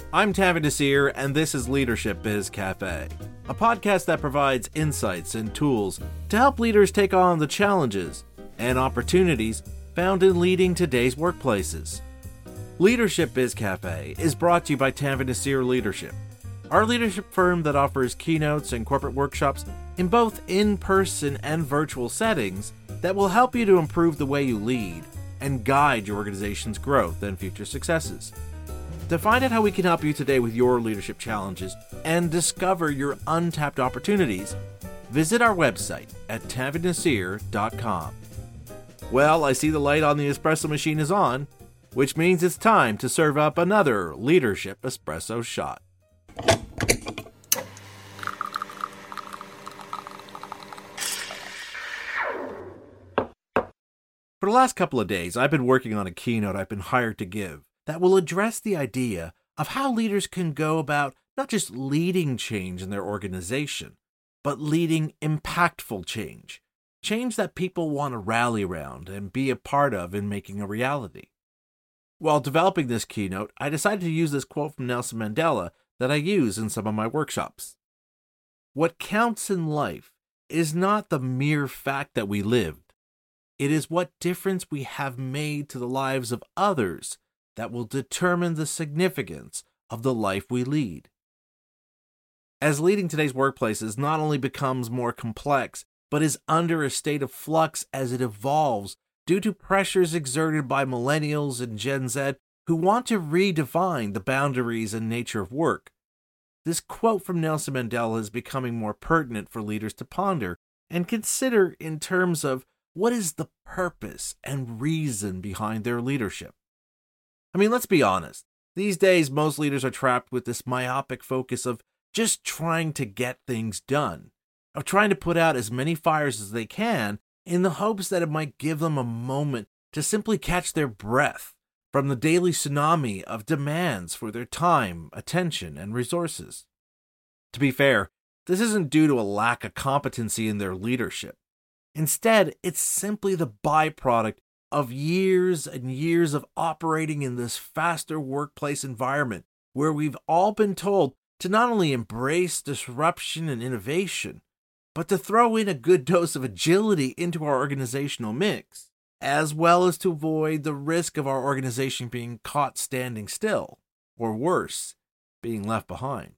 I'm Tavi Nasir, and this is Leadership Biz Cafe, a podcast that provides insights and tools to help leaders take on the challenges and opportunities found in leading today's workplaces. Leadership Biz Cafe is brought to you by Tavi Nasir Leadership, our leadership firm that offers keynotes and corporate workshops in both in-person and virtual settings that will help you to improve the way you lead and guide your organization's growth and future successes. To find out how we can help you today with your leadership challenges and discover your untapped opportunities, visit our website at tavinasir.com. Well, I see the light on the espresso machine is on, which means it's time to serve up another leadership espresso shot. For the last couple of days, I've been working on a keynote I've been hired to give that will address the idea of how leaders can go about not just leading change in their organization, but leading impactful change, change that people want to rally around and be a part of in making a reality. While developing this keynote, I decided to use this quote from Nelson Mandela that I use in some of my workshops. What counts in life is not the mere fact that we lived. It is what difference we have made to the lives of others that will determine the significance of the life we lead. As leading today's workplaces not only becomes more complex, but is under a state of flux as it evolves due to pressures exerted by millennials and Gen Z who want to redefine the boundaries and nature of work, this quote from Nelson Mandela is becoming more pertinent for leaders to ponder and consider in terms of what is the purpose and reason behind their leadership. I mean, let's be honest. These days, most leaders are trapped with this myopic focus of just trying to get things done, of trying to put out as many fires as they can in the hopes that it might give them a moment to simply catch their breath from the daily tsunami of demands for their time, attention, and resources. To be fair, this isn't due to a lack of competency in their leadership. Instead, it's simply the byproduct of years and years of operating in this faster workplace environment where we've all been told to not only embrace disruption and innovation, but to throw in a good dose of agility into our organizational mix, as well as to avoid the risk of our organization being caught standing still, or worse, being left behind.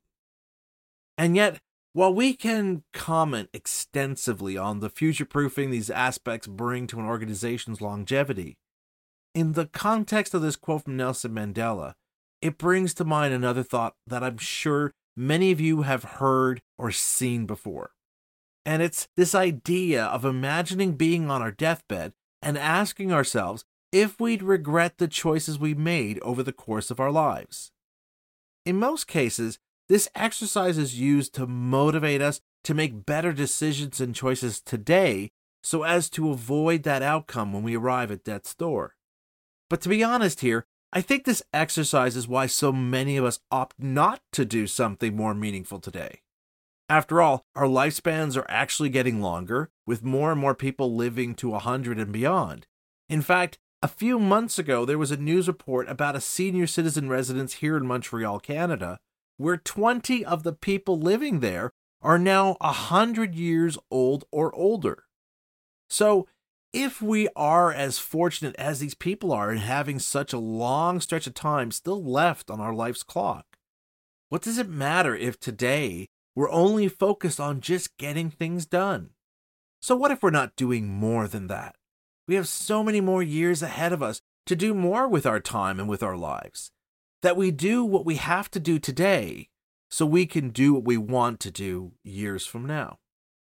And yet, while we can comment extensively on the future-proofing these aspects bring to an organization's longevity, in the context of this quote from Nelson Mandela, it brings to mind another thought that I'm sure many of you have heard or seen before. And it's this idea of imagining being on our deathbed and asking ourselves if we'd regret the choices we made over the course of our lives. In most cases, this exercise is used to motivate us to make better decisions and choices today so as to avoid that outcome when we arrive at death's door. But to be honest here, I think this exercise is why so many of us opt not to do something more meaningful today. After all, our lifespans are actually getting longer, with more and more people living to 100 and beyond. In fact, a few months ago, there was a news report about a senior citizen residence here in Montreal, Canada, where 20 of the people living there are now 100 years old or older. So, if we are as fortunate as these people are in having such a long stretch of time still left on our life's clock, what does it matter if today we're only focused on just getting things done? So what if we're not doing more than that? We have so many more years ahead of us to do more with our time and with our lives, that we do what we have to do today so we can do what we want to do years from now.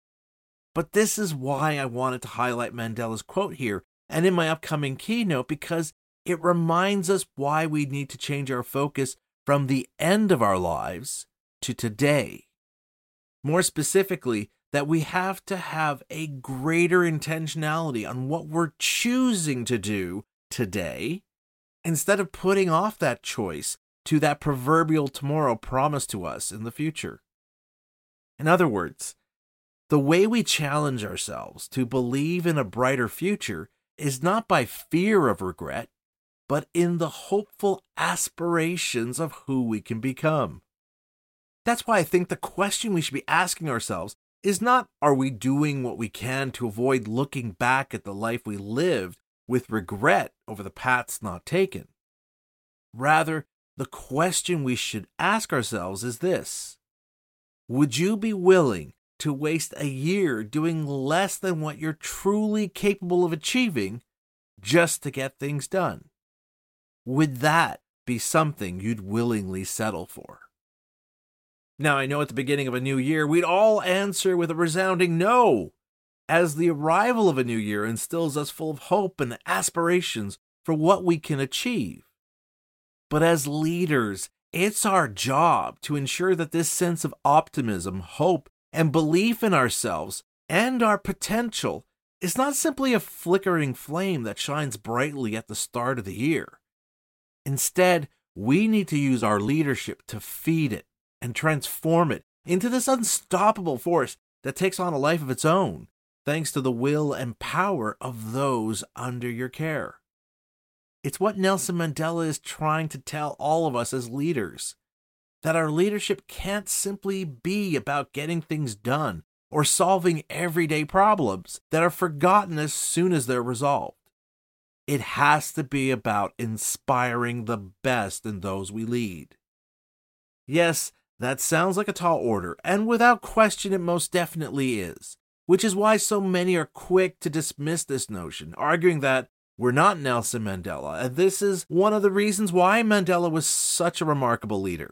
But this is why I wanted to highlight Mandela's quote here and in my upcoming keynote, because it reminds us why we need to change our focus from the end of our lives to today. More specifically, that we have to have a greater intentionality on what we're choosing to do today, instead of putting off that choice to that proverbial tomorrow promised to us in the future. In other words, the way we challenge ourselves to believe in a brighter future is not by fear of regret, but in the hopeful aspirations of who we can become. That's why I think the question we should be asking ourselves is not, are we doing what we can to avoid looking back at the life we lived with regret over the paths not taken? Rather, the question we should ask ourselves is this: would you be willing to waste a year doing less than what you're truly capable of achieving just to get things done? Would that be something you'd willingly settle for? Now, I know at the beginning of a new year, we'd all answer with a resounding no, as the arrival of a new year instills us full of hope and aspirations for what we can achieve. But as leaders, it's our job to ensure that this sense of optimism, hope, and belief in ourselves and our potential is not simply a flickering flame that shines brightly at the start of the year. Instead, we need to use our leadership to feed it and transform it into this unstoppable force that takes on a life of its own, thanks to the will and power of those under your care. It's what Nelson Mandela is trying to tell all of us as leaders, that our leadership can't simply be about getting things done or solving everyday problems that are forgotten as soon as they're resolved. It has to be about inspiring the best in those we lead. Yes, that sounds like a tall order, and without question it most definitely is, which is why so many are quick to dismiss this notion, arguing that we're not Nelson Mandela, and this is one of the reasons why Mandela was such a remarkable leader.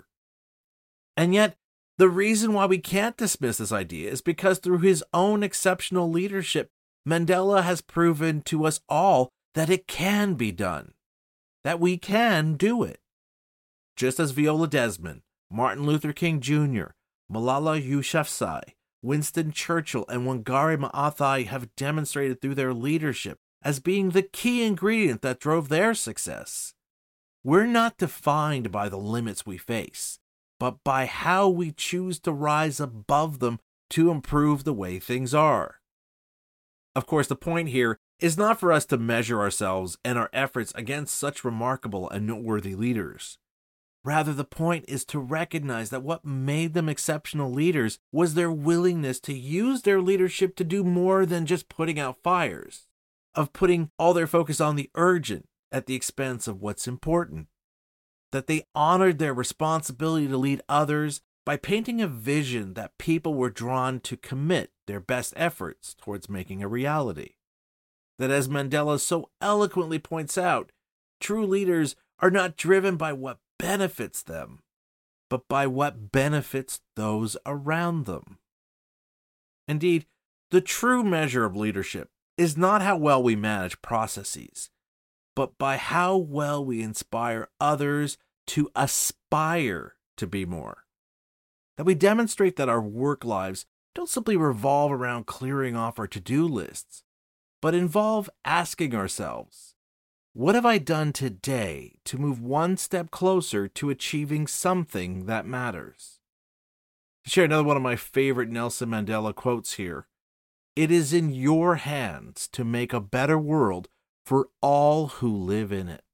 And yet, the reason why we can't dismiss this idea is because through his own exceptional leadership, Mandela has proven to us all that it can be done, that we can do it. Just as Viola Desmond, Martin Luther King Jr., Malala Yousafzai, Winston Churchill, and Wangari Maathai have demonstrated through their leadership as being the key ingredient that drove their success. We're not defined by the limits we face, but by how we choose to rise above them to improve the way things are. Of course, the point here is not for us to measure ourselves and our efforts against such remarkable and noteworthy leaders. Rather, the point is to recognize that what made them exceptional leaders was their willingness to use their leadership to do more than just putting out fires, of putting all their focus on the urgent at the expense of what's important. That they honored their responsibility to lead others by painting a vision that people were drawn to commit their best efforts towards making a reality. That, as Mandela so eloquently points out, true leaders are not driven by what benefits them, but by what benefits those around them. Indeed, the true measure of leadership is not how well we manage processes, but by how well we inspire others to aspire to be more. That we demonstrate that our work lives don't simply revolve around clearing off our to-do lists, but involve asking ourselves, what have I done today to move one step closer to achieving something that matters? To share another one of my favorite Nelson Mandela quotes here, it is in your hands to make a better world for all who live in it.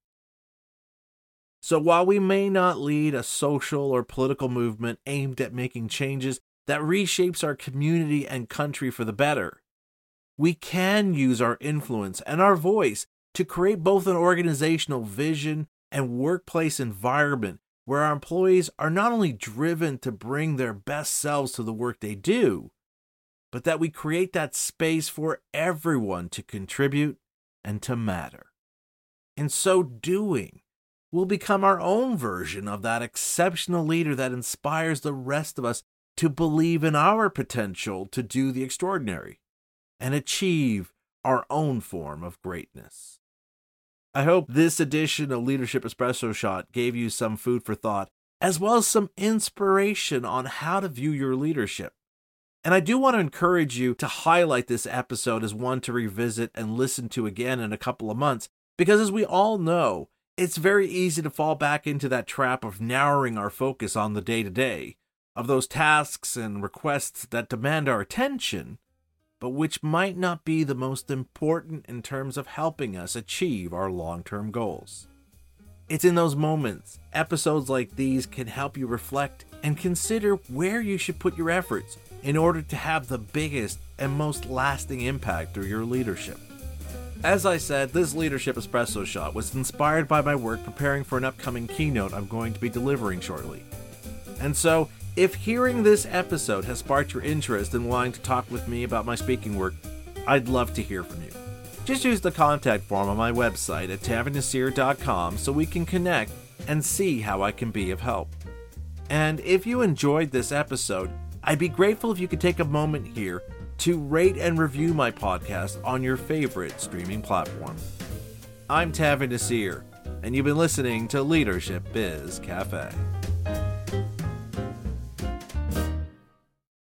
So while we may not lead a social or political movement aimed at making changes that reshapes our community and country for the better, we can use our influence and our voice to create both an organizational vision and workplace environment where our employees are not only driven to bring their best selves to the work they do, but that we create that space for everyone to contribute and to matter. In so doing, we'll become our own version of that exceptional leader that inspires the rest of us to believe in our potential to do the extraordinary and achieve our own form of greatness. I hope this edition of Leadership Espresso Shot gave you some food for thought, as well as some inspiration on how to view your leadership. And I do want to encourage you to highlight this episode as one to revisit and listen to again in a couple of months, because as we all know, it's very easy to fall back into that trap of narrowing our focus on the day-to-day, of those tasks and requests that demand our attention, but which might not be the most important in terms of helping us achieve our long-term goals. It's in those moments, episodes like these can help you reflect and consider where you should put your efforts in order to have the biggest and most lasting impact through your leadership. As I said, this Leadership Espresso Shot was inspired by my work preparing for an upcoming keynote I'm going to be delivering shortly. And so, if hearing this episode has sparked your interest in wanting to talk with me about my speaking work, I'd love to hear from you. Just use the contact form on my website at tavinasir.com so we can connect and see how I can be of help. And if you enjoyed this episode, I'd be grateful if you could take a moment here to rate and review my podcast on your favorite streaming platform. I'm Tavin Nasir, and you've been listening to Leadership Biz Cafe.